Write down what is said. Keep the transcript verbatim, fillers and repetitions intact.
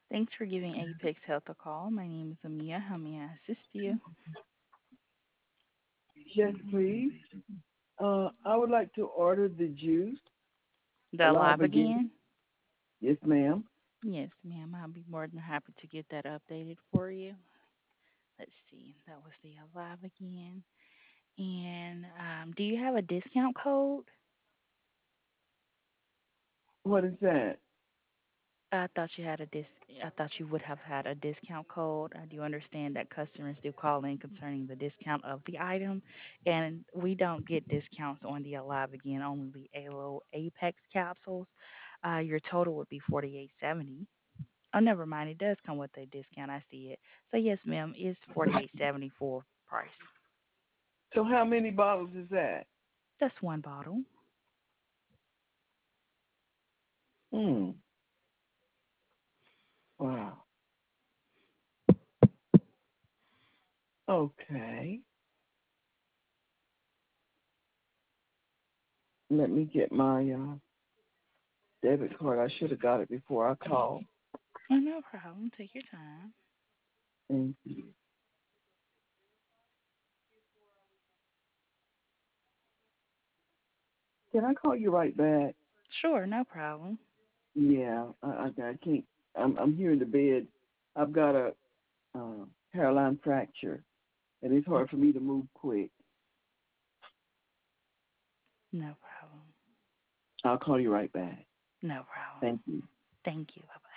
Thanks for giving Apex Health a call. My name is Amia. How may I assist you? Yes, please. Uh, I would like to order the juice, The Alive Alive Again. Again? Yes, ma'am. Yes, ma'am. I'll be more than happy to get that updated for you. Let's see. That was the Alive Again. And um, do you have a discount code? What is that? I thought you had a dis. I thought you would have had a discount code. I do understand that customers do call in concerning the discount of the item, and we don't get discounts on the Alive Again, only the Alo Apex capsules. Uh, your total would be forty eight seventy. Oh, never mind. It does come with a discount. I see it. So yes, ma'am, it's forty eight seventy full price. So how many bottles is that? That's one bottle. Hmm. Wow. Okay. Let me get my uh, debit card. I should have got it before I called. Oh, no problem. Take your time. Thank you. Can I call you right back? Sure, no problem. Yeah, I, I, I can't. I'm, I'm here in the bed. I've got a uh, hairline fracture, and it's hard for me to move quick. No problem. I'll call you right back. No problem. Thank you. Thank you. Bye bye.